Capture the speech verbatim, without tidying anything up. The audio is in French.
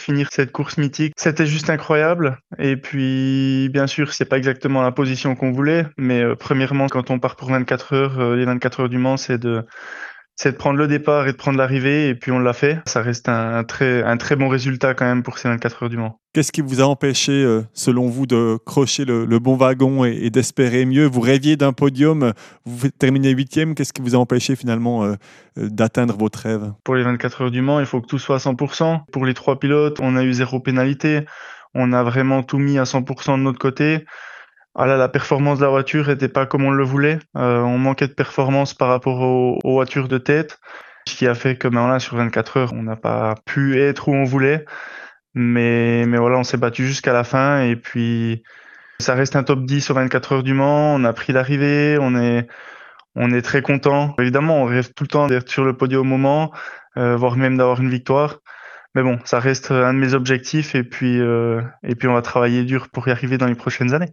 finir cette course mythique. C'était juste incroyable et puis, bien sûr, c'est pas exactement la position qu'on voulait, mais heu, premièrement, quand on part pour vingt-quatre heures, heu, les vingt-quatre heures du Mans, c'est de c'est de prendre le départ et de prendre l'arrivée et puis on l'a fait. Ça reste un un très un très bon résultat quand même pour ces vingt-quatre heures du Mans. Qu'est-ce qui vous a empêché, heu, selon vous, de crocher le le bon wagon et et d'espérer mieux? Vous rêviez d'un podium, vous faites terminer huitième. Qu'est-ce qui vous a empêché finalement, heu heu, d'atteindre votre rêve? Pour les vingt-quatre heures du Mans, il faut que tout soit à cent pour cent. Pour les trois pilotes, on a eu zéro pénalité. On a vraiment tout mis à cent pour cent de notre côté. Ah là, la performance de la voiture était pas comme on le voulait. Heu, on manquait de performance par rapport aux aux voitures de tête, ce qui a fait que, ben, voilà, sur vingt-quatre heures, on n'a pas pu être où on voulait. Mais mais voilà, on s'est battu jusqu'à la fin et puis ça reste un top dix sur vingt-quatre heures du Mans. On a pris l'arrivée, on est on est très content. Évidemment, on rêve tout le temps d'être sur le podium au moment, heu, voire même d'avoir une victoire. Mais bon, ça reste un de mes objectifs et puis, heu et puis on va travailler dur pour y arriver dans les prochaines années.